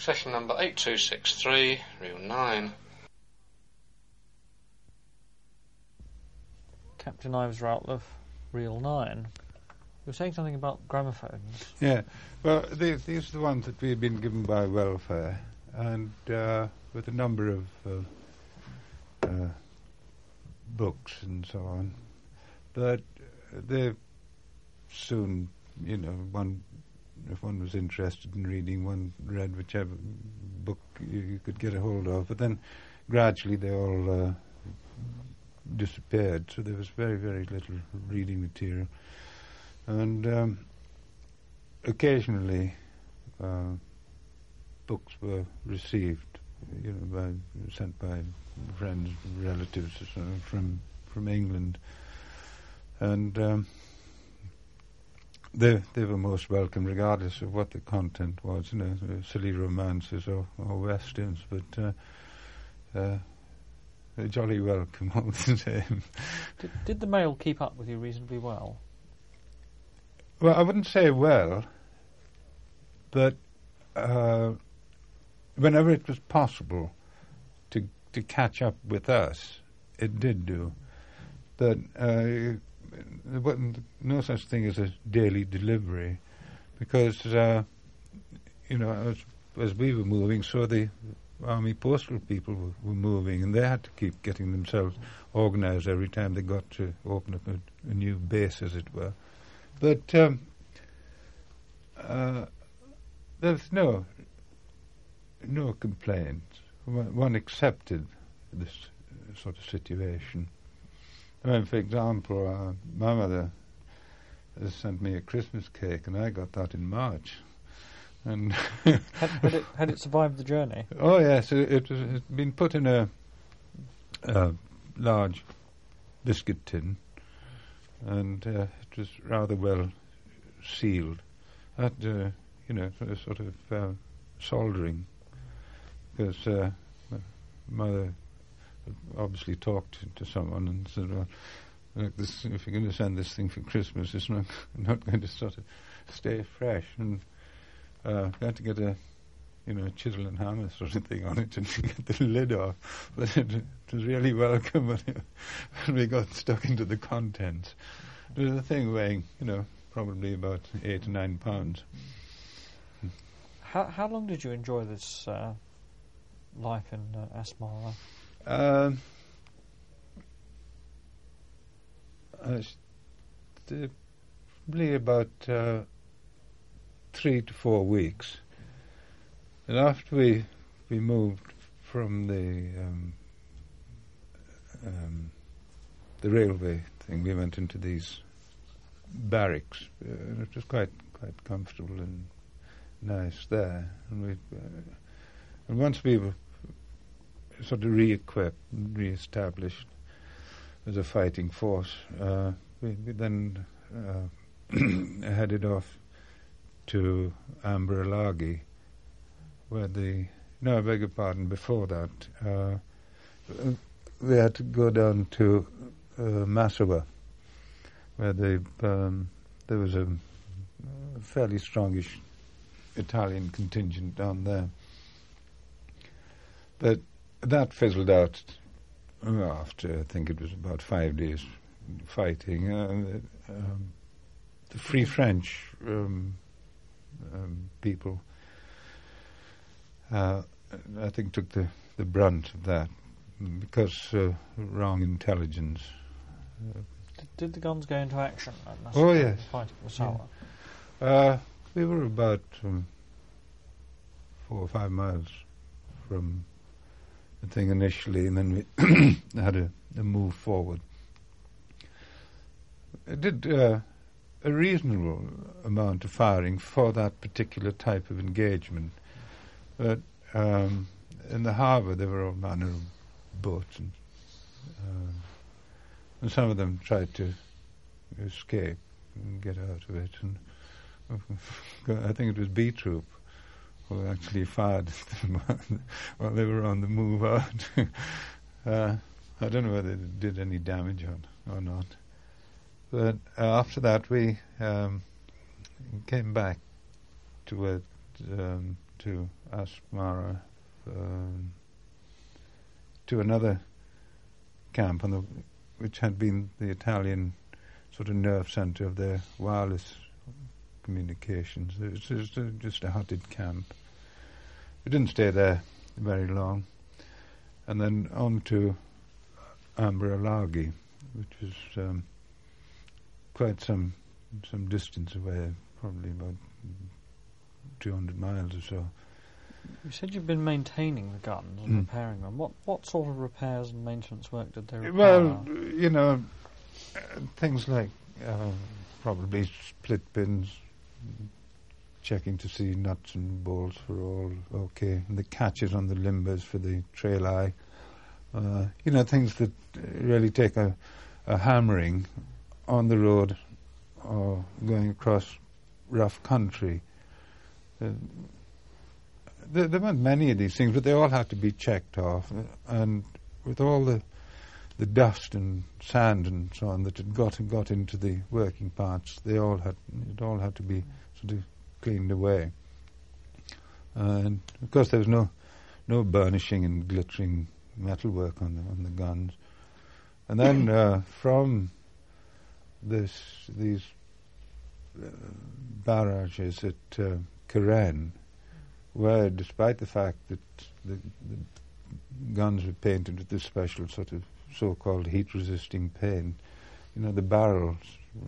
Session number 8263, reel 9. Captain Ives Routliffe, reel 9. You were saying something about gramophones. Yeah, well, these are the ones that we've been given by welfare, and with a number of books and so on. But they soon, if one was interested in reading, one read whichever book you could get a hold of. But then gradually they all disappeared, so there was very, very little reading material. And occasionally books were received, sent by friends, relatives from England, and they were most welcome, regardless of what the content was, silly romances or westerns, but they're jolly welcome all the same. Did the Mail keep up with you reasonably well? Well, I wouldn't say well, but whenever it was possible to catch up with us, it did do. But there wasn't no such thing as a daily delivery, because as we were moving, so the Army Postal people were moving, and they had to keep getting themselves organised every time they got to open up a new base, as it were. But there's no complaints. One accepted this sort of situation. I mean, for example, my mother sent me a Christmas cake, and I got that in March. And had it survived the journey? Oh yes, it had been put in a large biscuit tin, and it was rather well sealed. Had sort of soldering, because mother obviously talked to someone and said, well, look, this, if you're going to send this thing for Christmas, it's not going to sort of stay fresh. And had to get a chisel and hammer sort of thing on it and get the lid off. But it was really welcome when we got stuck into the contents. It was a thing weighing, probably about 8 or 9 pounds. How long did you enjoy this life in Asmara? Probably about 3 to 4 weeks. And after we moved from the railway thing, we went into these barracks, and it was quite comfortable and nice there. And once we were sort of re-equipped and re-established as a fighting force, we then headed off to Ambrolagi, where I beg your pardon, before that, we had to go down to Massawa, where there was a fairly strongish Italian contingent down there. But that fizzled out after, I think it was about 5 days fighting. The Free French people, I think, took the brunt of that because wrong intelligence. Did the guns go into action? Oh yes. Fighting for Sawa. Yeah. We were about 4 or 5 miles from the thing initially, and then we had a move forward. It did a reasonable amount of firing for that particular type of engagement. But in the harbour there were all manner of boats, and some of them tried to escape and get out of it. And I think it was B Troop who actually fired them while they were on the move out. I don't know whether it did any damage or not. But after that we came back to where to Asmara, to another camp which had been the Italian sort of nerve centre of their wireless communications. It was just a hutted camp. We didn't stay there very long. And then on to Ambrolagi, which was quite some distance away, probably about 200 miles or so. You said you've been maintaining the guns and repairing them. What sort of repairs and maintenance work did they require? Well, things like probably split pins, checking to see nuts and bolts were all okay, and the catches on the limbers for the trail eye. Things that really take a hammering on the road or going across rough country. There weren't many of these things, but they all had to be checked off. And with all the dust and sand and so on that had got into the working parts, it all had to be sort of cleaned away. And of course, there was no burnishing and glittering metalwork on the guns. And then from these barrages at Karen, where despite the fact that the guns were painted with this special sort of so-called heat-resisting paint, the barrels,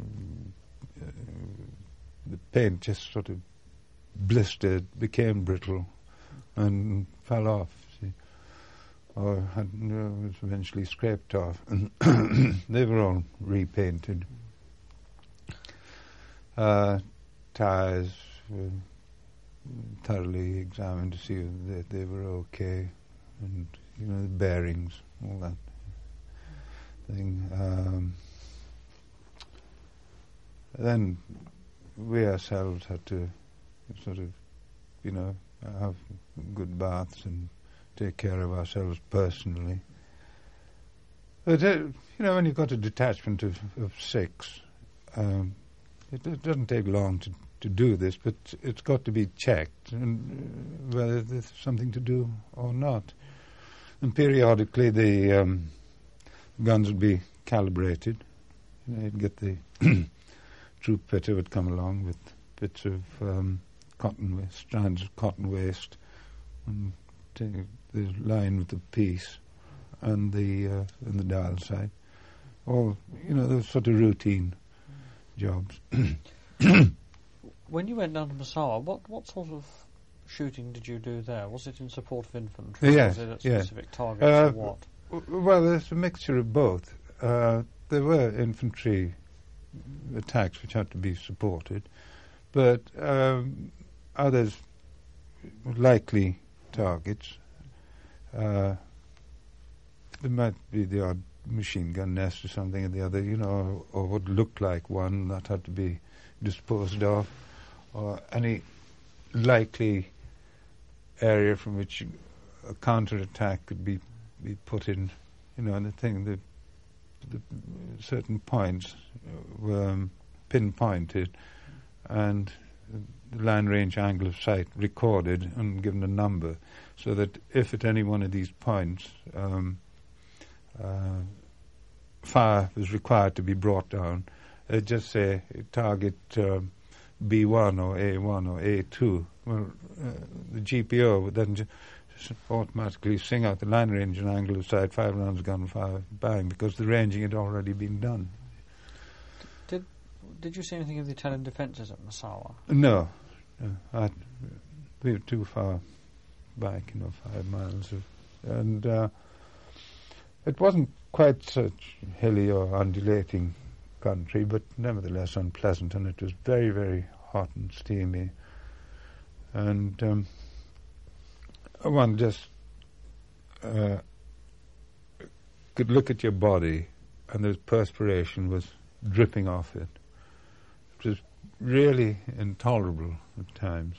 the paint just sort of blistered, became brittle, and fell off, see, or was eventually scraped off. And they were all repainted. Tires were thoroughly examined to see that they were okay, and the bearings, all that thing. Then we ourselves had to sort of, have good baths and take care of ourselves personally. But when you've got a detachment of 6, it doesn't take long to do this, but it's got to be checked, and whether there's something to do or not. And periodically the guns would be calibrated. You'd get the troop fitter would come along with bits of cotton waste, strands of cotton waste, and take the line with the piece and the dial sight. All those sort of routine jobs. When you went down to Massawa, what sort of shooting did you do there? Was it in support of infantry? Yes, was it at specific targets or what? Well, there's a mixture of both. There were infantry attacks which had to be supported, but others likely targets. There might be the odd machine gun nest or something at the other, or what looked like one that had to be disposed of, or any likely area from which a counter-attack could be put in, and the certain points were pinpointed and the line range angle of sight recorded and given a number, so that if at any one of these points fire was required to be brought down, just say target B1 or A1 or A2, well, the GPO would then just automatically sing out the line range and angle of sight, 5 rounds gunfire, bang, because the ranging had already been done. Did you see anything of the Italian defences at Massawa? No. We were too far back, 5 miles. And it wasn't quite such hilly or undulating country, but nevertheless unpleasant, and it was very, very hot and steamy. And one just could look at your body, and the perspiration was dripping off it. It was really intolerable at times.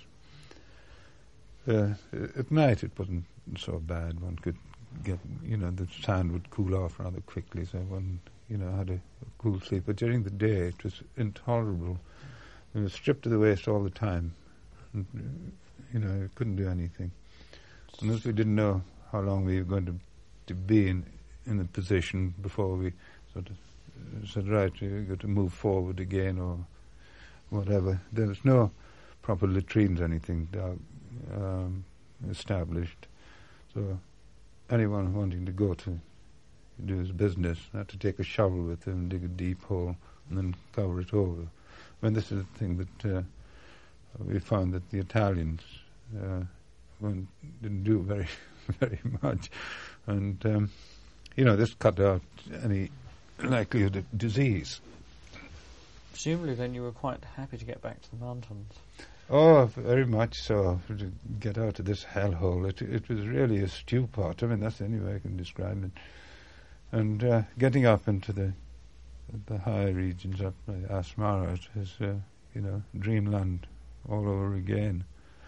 At night it wasn't so bad. One could get, the sand would cool off rather quickly, so one, had a cool sleep. But during the day it was intolerable. We were stripped to the waist all the time. And we couldn't do anything. And as we didn't know how long we were going to be in the position before we sort of said, right, we've got to move forward again or whatever. There was no proper latrines or anything established. So anyone wanting to go to do his business had to take a shovel with him, dig a deep hole, and then cover it over. I mean, this is the thing that we found that the Italians didn't do very, very much. And, this cut out any likelihood of disease. Presumably then you were quite happy to get back to the mountains. Oh, very much so, to get out of this hellhole. It was really a stew pot. I mean, that's the only way I can describe it. And getting up into the higher regions up by Asmara is, dreamland all over again.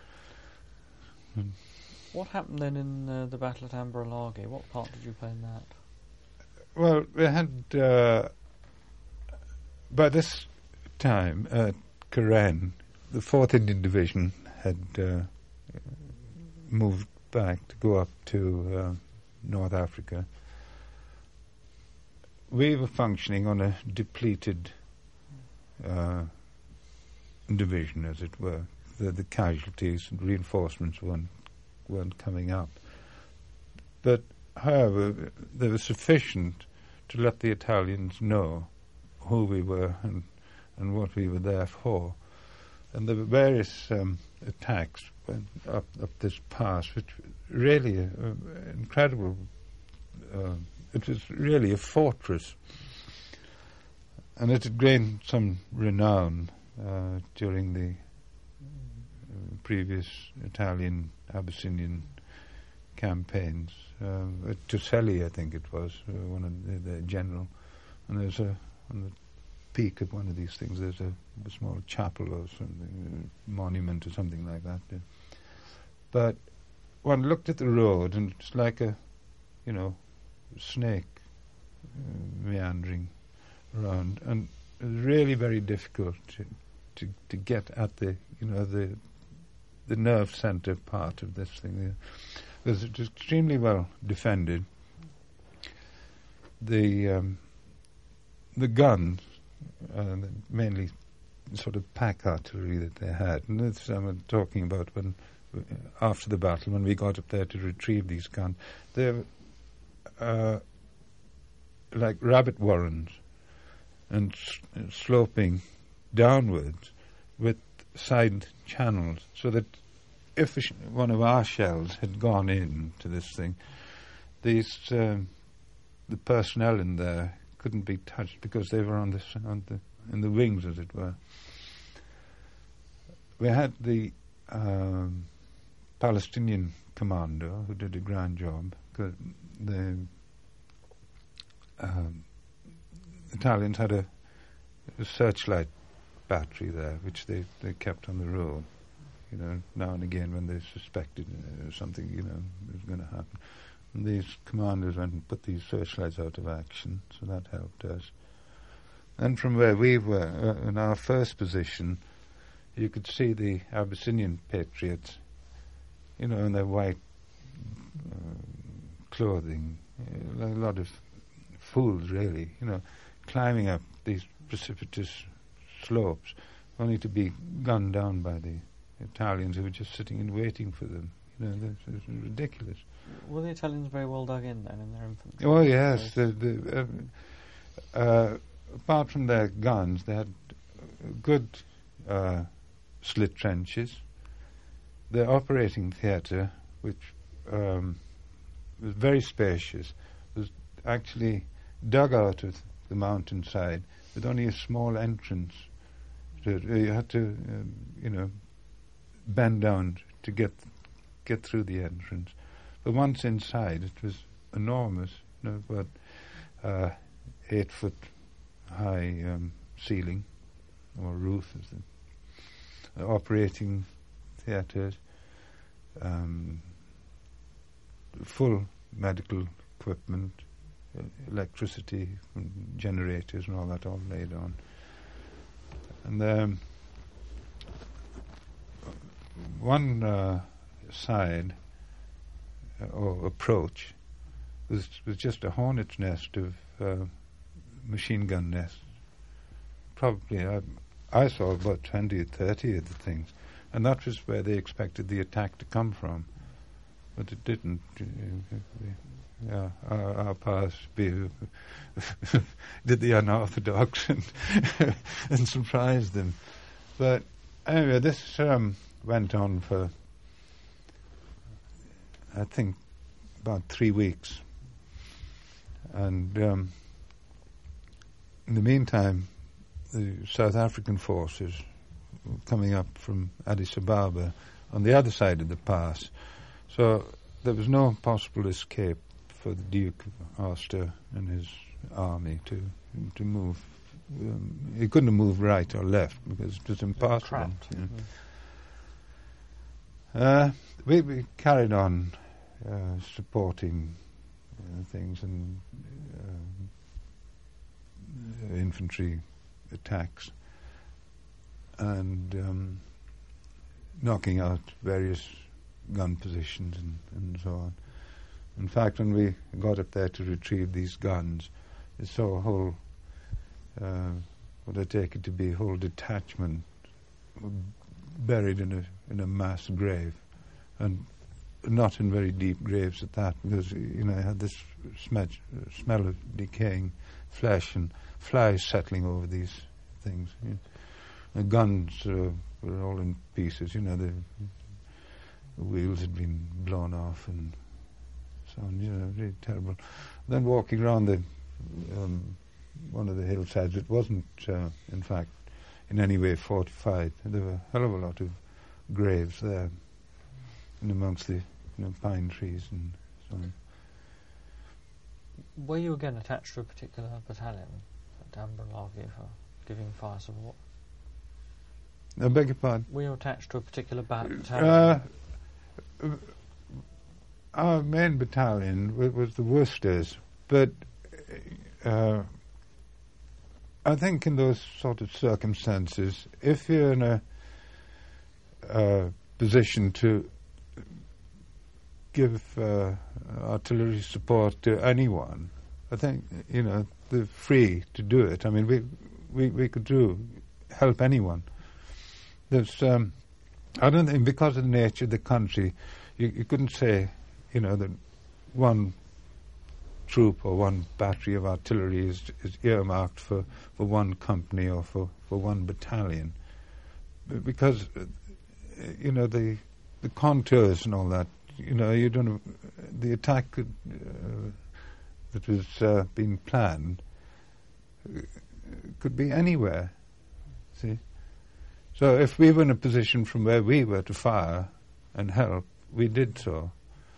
What happened then in the battle at Ambrolague? What part did you play in that? Well, we had, by this time, at Karen, the 4th Indian Division had moved back to go up to North Africa. We were functioning on a depleted division, as it were. The casualties and reinforcements weren't coming up. But, however, they were sufficient to let the Italians know who we were and what we were there for. And there were various attacks up this pass, which really incredible. It was really a fortress, and it had gained some renown during the previous Italian Abyssinian campaigns. At Tucelli, I think it was, one of the general, and there's on the peak of one of these things, there's a small chapel or something, a monument or something like that. But one looked at the road, and it's like a, snake meandering around, and it was really very difficult to get at the nerve center part of this thing. Because it was extremely well defended. The guns, mainly sort of pack artillery that they had, and this I'm talking about when after the battle, when we got up there to retrieve these guns, they were like rabbit warrens and sloping downwards with side channels, so that if one of our shells had gone into this thing, the personnel in there couldn't be touched because they were in the wings, as it were. We had the Palestinian commando who did a grand job, because the Italians had a searchlight battery there, which they kept on the road, now and again when they suspected something, was going to happen. And these commanders went and put these searchlights out of action, so that helped us. And from where we were, in our first position, you could see the Abyssinian patriots, in their white clothing, a lot of fools, really, climbing up these precipitous slopes, only to be gunned down by the Italians who were just sitting and waiting for them. This is ridiculous. Were the Italians very well dug in then in their infantry? Oh yes, apart from their guns, they had good slit trenches. Their operating theatre, which was very spacious, was actually dug out of the mountainside with only a small entrance. You had to, bend down to get through the entrance. But once inside, it was enormous. About 8 foot high ceiling or roof. Operating theatres, full medical equipment, electricity, generators, and all that all laid on. And one side or approach was just a hornet's nest of machine gun nests. Probably I saw about 20 or 30 of the things, and that was where they expected the attack to come from, but it didn't. Our powers did the unorthodox and surprised them. But anyway, this went on for, I think, about 3 weeks. And in the meantime, the South African forces were coming up from Addis Ababa on the other side of the pass. So there was no possible escape for the Duke of Ulster and his army to move. He couldn't have moved right or left because it was impossible. We carried on supporting things and infantry attacks and knocking out various gun positions and so on. In fact, when we got up there to retrieve these guns, we saw a whole, what I take it to be, a whole detachment buried in a mass grave, and not in very deep graves at that, because it had this smell of decaying flesh and flies settling over these things. The guns were all in pieces. The wheels had been blown off and so on. Really terrible. Then walking around the one of the hillsides, it wasn't, in fact, in any way fortified. There were a hell of a lot of graves there, and amongst the pine trees and so on. Were you again attached to a particular battalion at Amberlage for giving fire support? I beg your pardon? Were you attached to a particular battalion? Our main battalion was the Worcesters, but I think in those sort of circumstances, if you're in a position to give artillery support to anyone, I think they're free to do it. I mean, we could help anyone. There's I don't think, because of the nature of the country, you couldn't say that one troop or one battery of artillery is earmarked for one company or for one battalion, because the contours and all that. You don't know, the attack that was being planned could be anywhere. See, so if we were in a position from where we were to fire and help, we did so.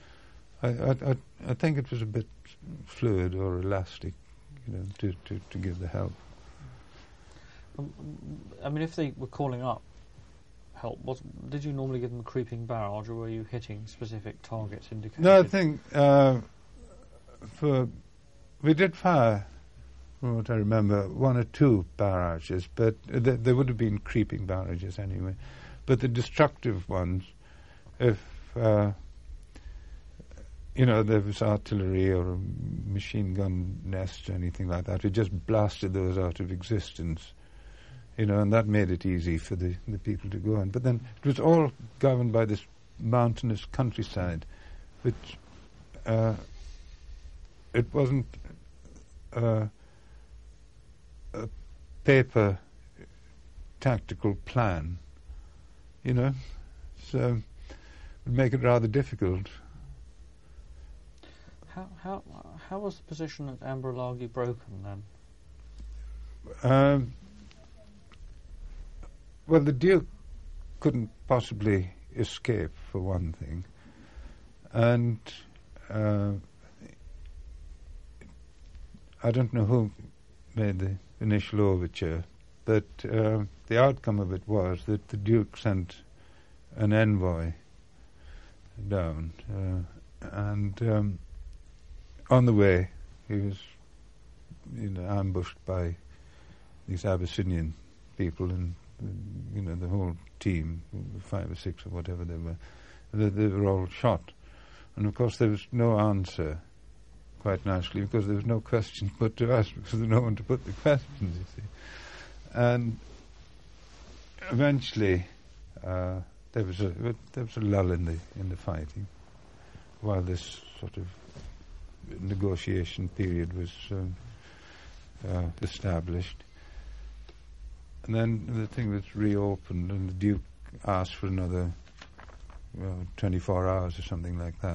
I think it was a bit fluid or elastic, to give the help. I mean, if they were calling up help, did you normally give them a creeping barrage, or were you hitting specific targets indicated? No, I think we did fire, from what I remember, 1 or 2 barrages, but there would have been creeping barrages anyway. But the destructive ones, if there was artillery or a machine gun nest or anything like that, we just blasted those out of existence. And that made it easy for the people to go on. But then it was all governed by this mountainous countryside, which it wasn't a paper tactical plan, so it would make it rather difficult. How was the position at Amberlage broken then? Well, the Duke couldn't possibly escape, for one thing, and I don't know who made the initial overture, but the outcome of it was that the Duke sent an envoy down, and on the way he was ambushed by these Abyssinian people, and the whole team, 5 or 6 or whatever they were all shot. And of course there was no answer, quite naturally, because there was no questions put to us, because there was no one to put the questions, you see. And eventually there was a lull in the fighting, while this sort of negotiation period was established. And then the thing was reopened, and the Duke asked for another 24 hours or something like that,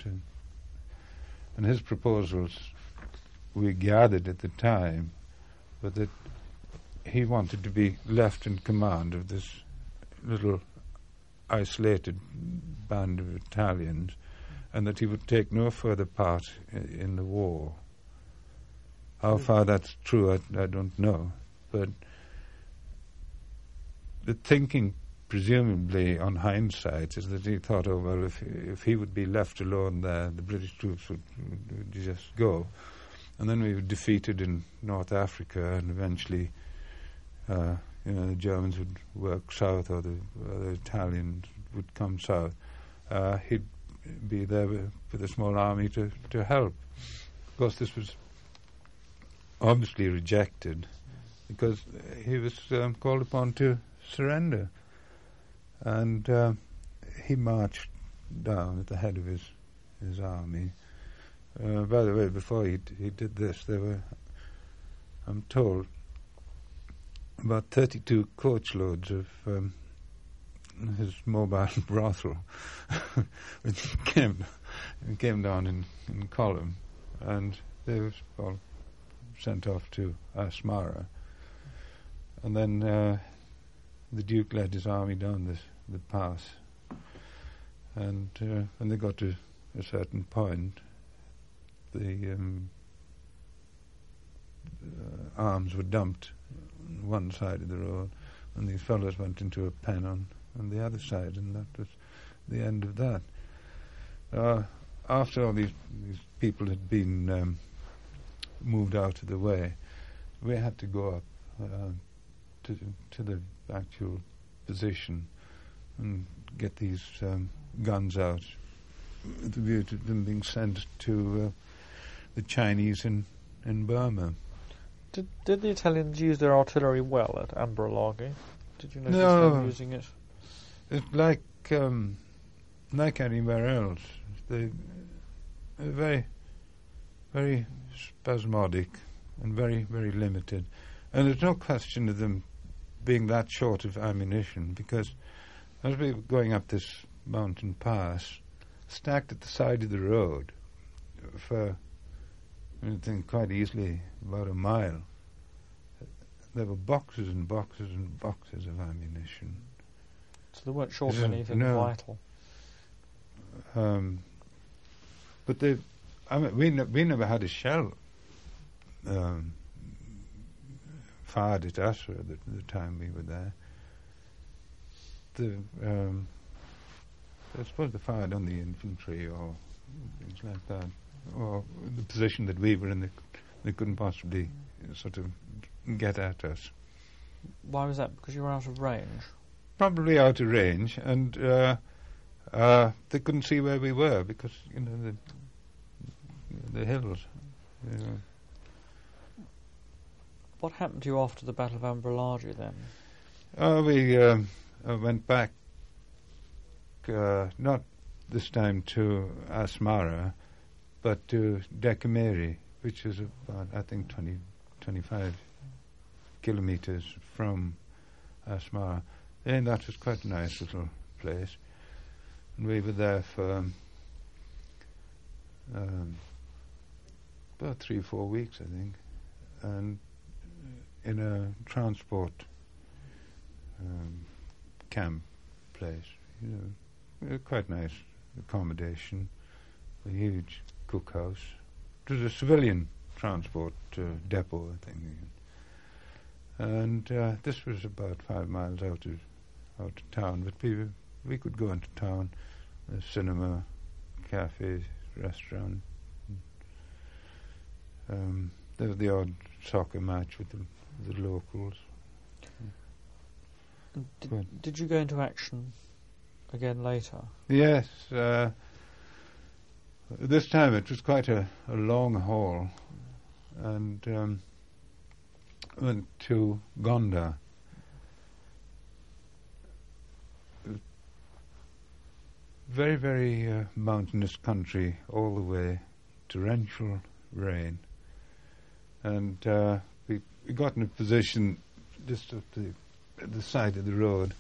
and his proposals, we gathered at the time, but that he wanted to be left in command of this little isolated band of Italians, and that he would take no further part in the war. How far that's true, I don't know, but the thinking, presumably on hindsight, is that he thought, oh well, if he would be left alone there, the British troops would just go, and then we were defeated in North Africa, and eventually, the Germans would work south, or the Italians would come south. He'd be there with a small army to help. Of course, this was obviously rejected because he was called upon to surrender, and he marched down at the head of his army. By the way, before he did this, there were, I'm told, about 32 coachloads of his mobile brothel, which came down in column, and they were all sent off to Asmara. And then the Duke led his army down the pass, and when they got to a certain point, the arms were dumped on one side of the road, and these fellows went into a pen on the other side, and that was the end of that. After all these people had been moved out of the way, we had to go up to the actual position and get these guns out with the view to them being sent to the Chinese in Burma. Did the Italians use their artillery well at Ambro-Lage? Did you notice them using it? It's like anywhere else. They're very, very spasmodic and very, very limited. And there's no question of them being that short of ammunition, because as we were going up this mountain pass, stacked at the side of the road for, I think, quite easily about a mile, there were boxes and boxes and boxes of ammunition. So they weren't short of anything vital. But we never had a shell fired at us at the time we were there. I suppose they fired on the infantry or things like that, or the position that we were in, they couldn't possibly sort of get at us. Why was that? Because you were out of range? Probably out of range, and they couldn't see where we were because, the hills. What happened to you after the Battle of Ambro-Lage then? We went back, not this time to Asmara, but to Dekameri, which is about, I think, 25 kilometres from Asmara. And that was quite a nice little place. And we were there for about 3 or 4 weeks, I think, and in a transport camp place. Quite nice accommodation, a huge cookhouse. It was a civilian transport depot, I think. And this was about 5 miles out of town, but we could go into town, a cinema, cafe, restaurant. There was the odd soccer match with the locals. Did you go into action again later? Yes. This time it was quite a long haul, and went to Gondar. Very, very mountainous country all the way, torrential rain. And we got in a position just at the side of the road,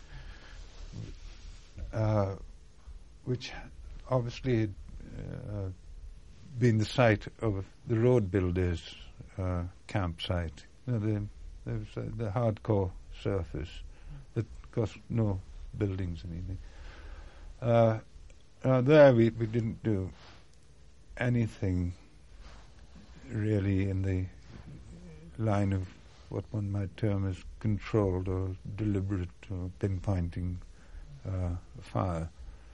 which obviously had been the site of the road builders' campsite. There was the hardcore surface that got no buildings or anything. There we didn't do anything really in the line of what one might term as controlled or deliberate or pinpointing fire.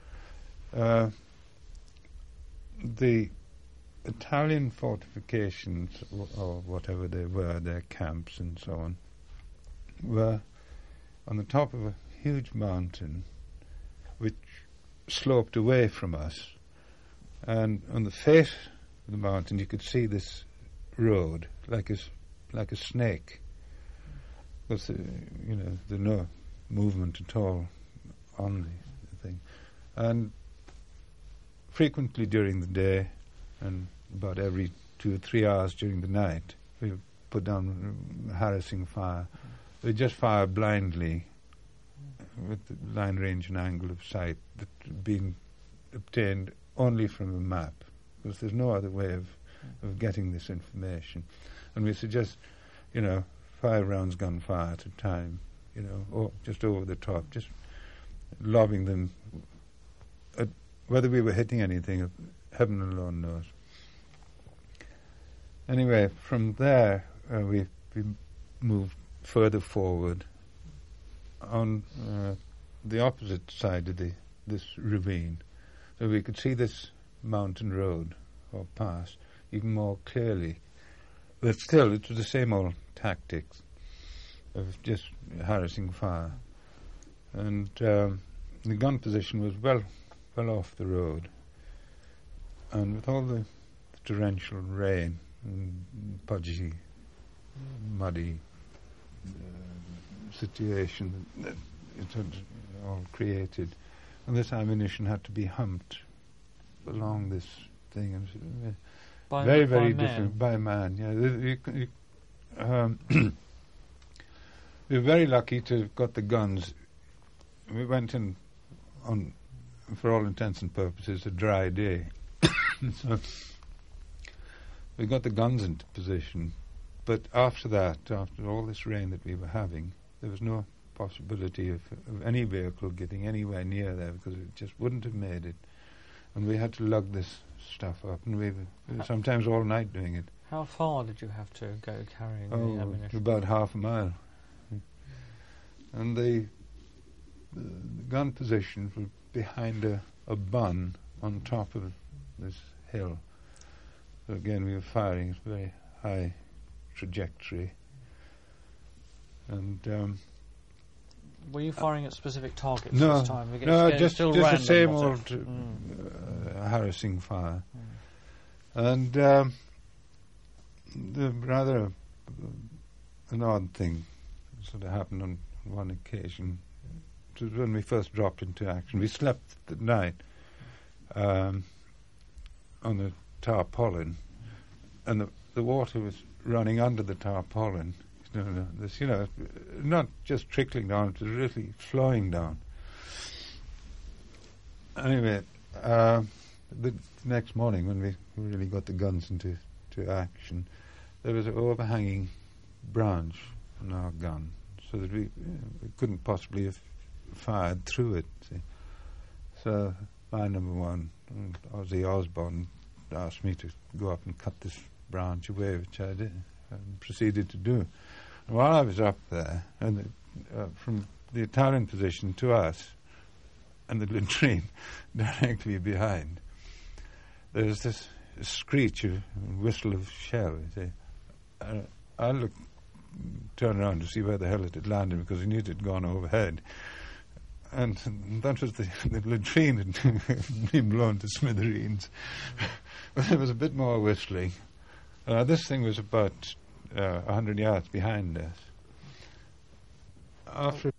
The Italian fortifications, or whatever they were, their camps and so on, were on the top of a huge mountain which sloped away from us, and on the face of the mountain you could see this road like a snake, because there's no movement at all on the thing. And frequently during the day and about every 2 or 3 hours during the night we put down harassing fire. We just fire blindly with the line, range and angle of sight that had been obtained only from a map, because there's no other way of getting this information. And we suggest 5 rounds gunfire at a time, or just over the top, just lobbing them. Whether we were hitting anything, heaven alone knows. Anyway, from there we moved further forward on the opposite side of this ravine, so we could see this mountain road or pass even more clearly. But still, it was the same old tactics of just harassing fire, and the gun position was well off the road, and with all the torrential rain and pudgy, muddy situation that it had all created, and this ammunition had to be humped along this thing, and very different by man. Yeah, we were very lucky to have got the guns. We went in on, for all intents and purposes, a dry day. So we got the guns into position, but after that, after all this rain that we were having, there was no possibility of any vehicle getting anywhere near there, because it just wouldn't have made it. And we had to lug this stuff up, and we were sometimes all night doing it. How far did you have to go carrying the ammunition? About half a mile. And the gun position was behind a bun on top of this hill. So again, we were firing at a very high trajectory. And were you firing at specific targets no, this time? Just still the same random, old harassing fire. And the rather an odd thing sort of happened on one occasion. It was when we first dropped into action. We slept at night on the tarpaulin, and the water was running under the tarpaulin. This, not just trickling down, it was really flowing down. Anyway, the next morning, when we really got the guns into action, there was an overhanging branch on our gun, so that we couldn't possibly have fired through it. See? So my number one, Ozzy Osbourne, asked me to go up and cut this branch away, which I did and proceeded to do. And while I was up there, and from the Italian position to us, and the latrine directly behind, there was this screech of whistle of shell. I looked turn around to see where the hell it had landed because he knew it had gone overhead. And that was the latrine had been blown to smithereens. But there was a bit more whistling. This thing was about 100 yards behind us. After